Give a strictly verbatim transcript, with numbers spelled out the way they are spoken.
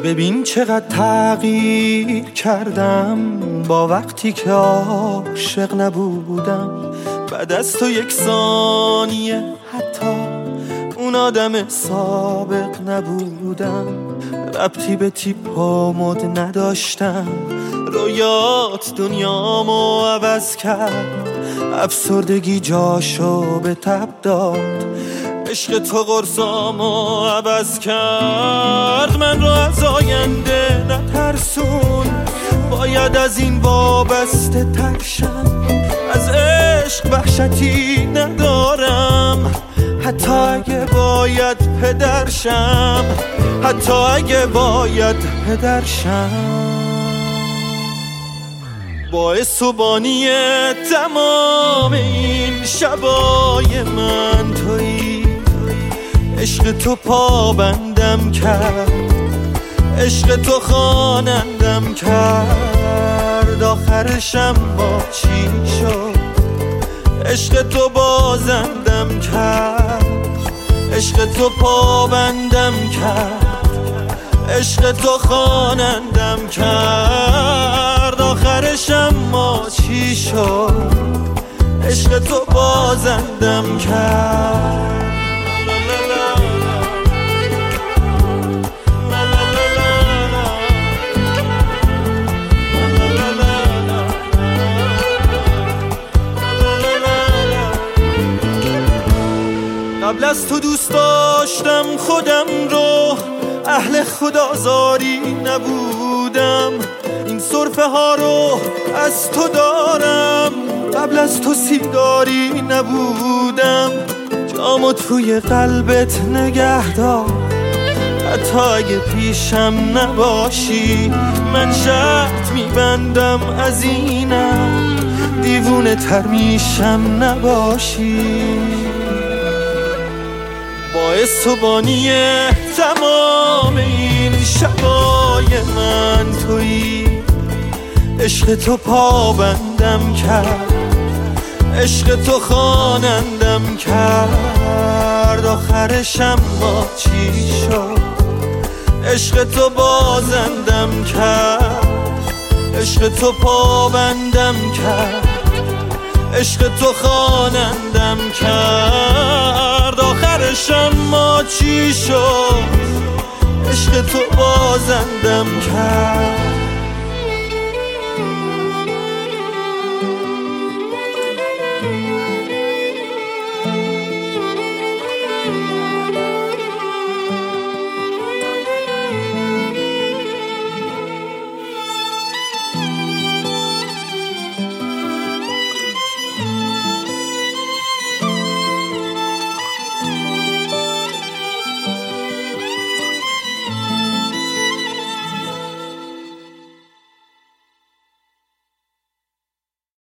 ببین چقدر تغییر کردم با وقتی که عاشق نبودم. بعد از تو یک ثانیه حتی اون آدم سابق نبودم. ربطی به تیپ و مد نداشتم، رویات دنیامو عوض کرد. افسردگی جاشو به تب داد، عشق تو قرصامو عوض کرد. من رو از آینده نترسون، باید از این وابسته تر شم. از عشق وحشتی ندارم، حتی اگه باید پدر شم، حتی اگه باید پدر شم. باعث و بانی تمام این شبای من تویی. عشق تو پابندم کرد، عشق تو خوانندم کرد. آخرشم با چی شد؟ عشق تو بازندم کرد، عشق تو پابندم کرد، عشق تو خوانندم کرد. آخرشم ما چی شد؟ عشق تو بازندم کرد. قبل از تو دوست داشتم خودم رو، اهل خدازاری نبودم. این سرفه ها رو از تو دارم، قبل از تو سیگاری نبودم. جامو توی قلبت نگه دار، حتی اگه پیشم نباشی. من شرط میبندم از اینم، دیوونه تر میشم نباشی. باعث و بانی تمام این شبای من تویی. عشق تو پابندم کرد، عشق تو خوانندم کرد. آخرشم با چی شد؟ عشق تو بازندم کرد، عشق تو پابندم کرد، عشق تو خوانندم کرد. آخرشم ما چی شد؟ عشق تو بازندم کرد.